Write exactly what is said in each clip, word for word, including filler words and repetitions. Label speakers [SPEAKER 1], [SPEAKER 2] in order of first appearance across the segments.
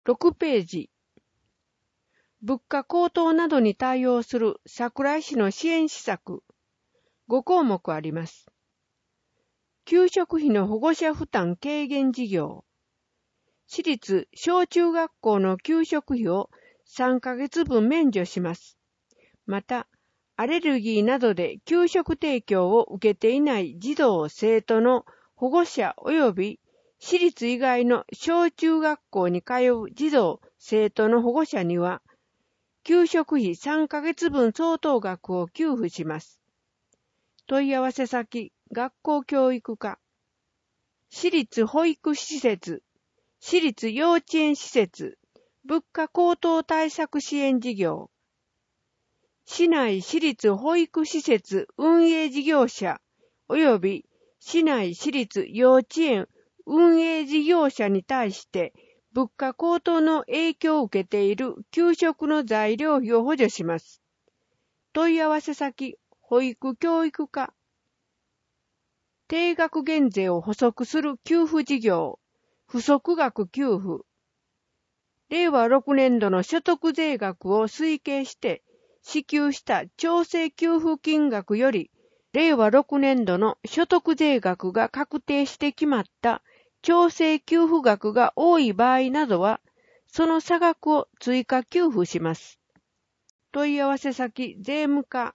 [SPEAKER 1] ろくページ。物価高騰などに対応する桜井市の支援施策。ご項目あります。給食費の保護者負担軽減事業。私立小中学校の給食費をさんかげつぶん免除します。また、アレルギーなどで給食提供を受けていない児童・生徒の保護者及び私立以外の小中学校に通う児童・生徒の保護者には、給食費さんかげつぶん相当額を給付します。問い合わせ先、学校教育課。私立保育施設、私立幼稚園施設、物価高騰対策支援事業。市内私立保育施設運営事業者及び市内私立幼稚園運営事業者に対して物価高騰の影響を受けている給食の材料費を補助します。問い合わせ先、保育教育課。定額減税を補足する給付事業、不足額給付。れいわろくねんどの所得税額を推計して支給した調整給付金額より、れいわろくねんどの所得税額が確定して決まった調整給付額が多い場合などは、その差額を追加給付します。問い合わせ先、税務課。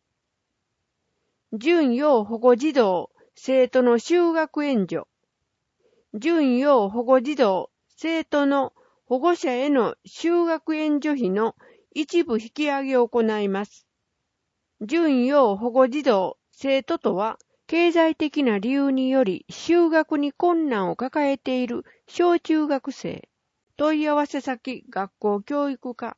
[SPEAKER 1] 準要保護児童、生徒の就学援助。準要保護児童、生徒の保護者への就学援助費の一部引き上げを行います。準要保護児童、生徒とは、経済的な理由により就学に困難を抱えている小中学生。問い合わせ先、学校教育課。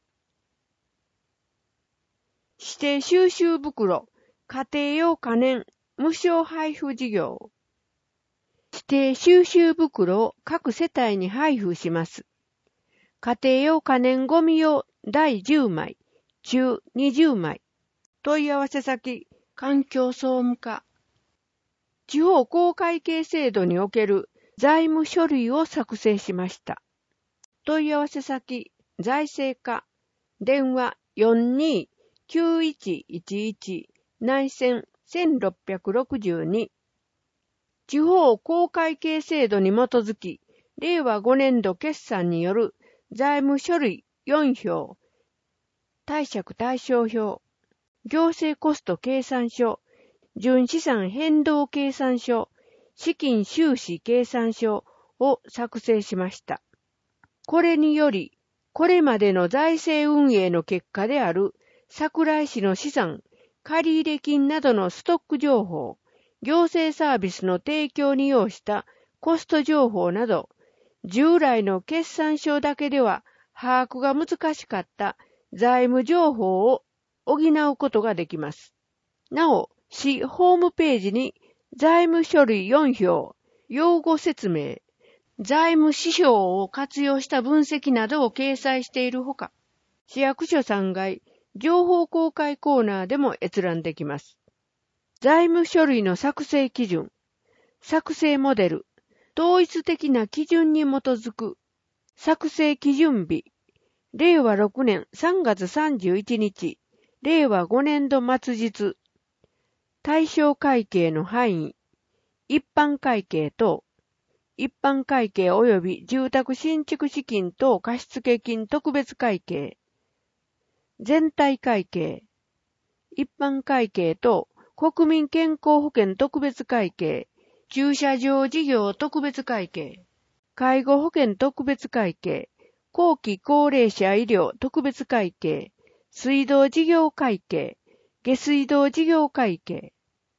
[SPEAKER 1] 指定収集袋、家庭用可燃、無償配布事業。指定収集袋を各世帯に配布します。家庭用可燃ゴミ用だいじゅうまい、中にじゅうまい。問い合わせ先、環境総務課。地方公会計制度における財務書類を作成しました。問い合わせ先、財政課。電話 よんにーきゅういちいちいち 内線せんろっぴゃくろくじゅうに。地方公会計制度に基づき、れいわごねんど決算による財務書類よんひょう、貸借対照表、行政コスト計算書、純資産変動計算書、資金収支計算書を作成しました。これにより、これまでの財政運営の結果である桜井市の資産、借入金などのストック情報、行政サービスの提供に要したコスト情報など、従来の決算書だけでは把握が難しかった財務情報を補うことができます。なお、市ホームページに財務書類よんひょう、用語説明、財務指標を活用した分析などを掲載しているほか、市役所さんがい、情報公開コーナーでも閲覧できます。財務書類の作成基準、作成モデル、統一的な基準に基づく、作成基準日、れいわろくねんさんがつさんじゅういちにち、れいわごねんど末日、対象会計の範囲、一般会計等、一般会計及び住宅新築資金等貸付金特別会計、全体会計、一般会計等国民健康保険特別会計、駐車場事業特別会計、介護保険特別会計、後期高齢者医療特別会計、水道事業会計、下水道事業会計、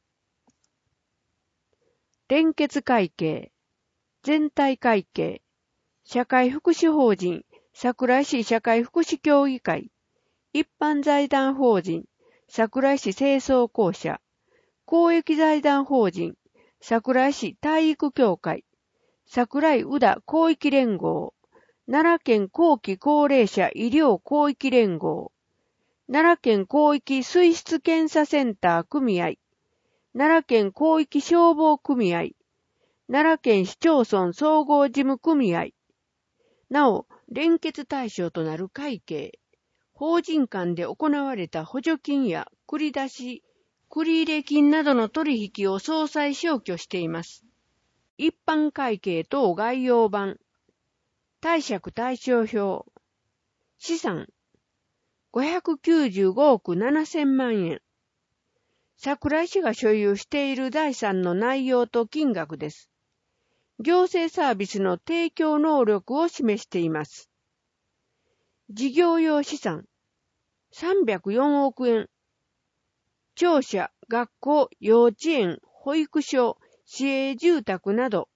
[SPEAKER 1] 連結会計、全体会計、社会福祉法人、桜井市社会福祉協議会、一般財団法人、桜井市清掃公社、公益財団法人、桜井市体育協会、桜井宇田広域連合、奈良県後期高齢者医療広域連合、奈良県広域水質検査センター組合、奈良県広域消防組合、奈良県市町村総合事務組合、 なお、連結対象となる会計、法人間で行われた補助金や繰り出し、繰入金などの取引を相殺消去しています。一般会計等概要版、貸借対照表、資産、ごひゃくきゅうじゅうごおくななせんまんえん。桜井市が所有している財産の内容と金額です。行政サービスの提供能力を示しています。事業用資産、さんびゃくよんおくえん。庁舎、学校、幼稚園、保育所、市営住宅など。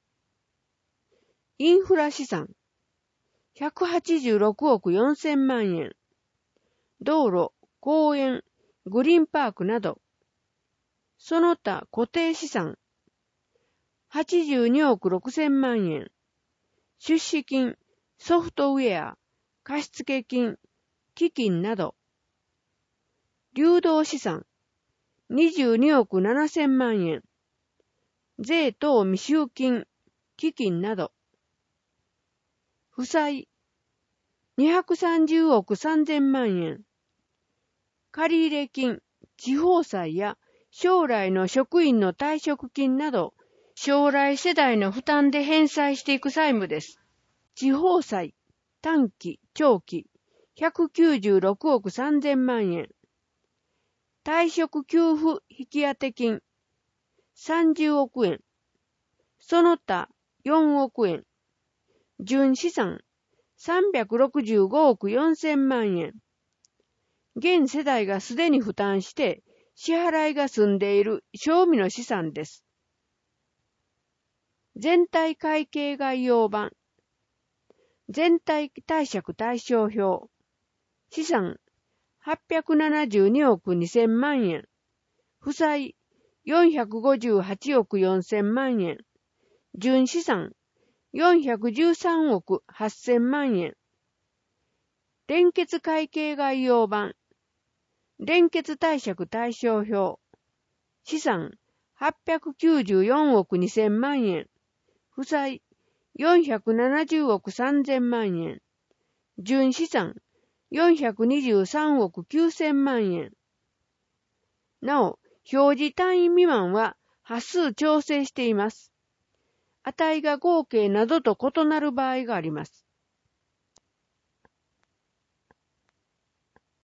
[SPEAKER 1] インフラ資産、ひゃくはちじゅうろくおくよんせんまんえん。道路、公園、グリーンパークなど。その他固定資産、はちじゅうにおくろくせんまんえん。出資金、ソフトウェア、貸付金、基金など。流動資産、にじゅうにおくななせんまんえん。税等未収金、基金など。負債、にひゃくさんじゅうおくさんぜんまんえん。借入金、地方債や将来の職員の退職金など、将来世代の負担で返済していく債務です。地方債、短期、長期、ひゃくきゅうじゅうろくおくさんぜんまんえん。退職給付引当金、さんじゅうおくえん。その他、よんおくえん。純資産、さんびゃくろくじゅうごおくよんせんまんえん。現世代がすでに負担して、支払いが済んでいる賞味の資産です。全体会計概要版。全体貸借対照表。資産、はっぴゃくななじゅうにおくにせんまんえん。負債、よんひゃくごじゅうはちおくよんせんまんえん。純資産、よんひゃくじゅうさんおくはっせんまんえん。連結会計概要版。連結貸借対照表。資産、はっぴゃくきゅうじゅうよんおくにせんまんえん。負債、よんひゃくななじゅうおくさんぜんまんえん。純資産、よんひゃくにじゅうさんおくきゅうせんまんえん。なお、表示単位未満は端数調整しています。値が合計などと異なる場合があります。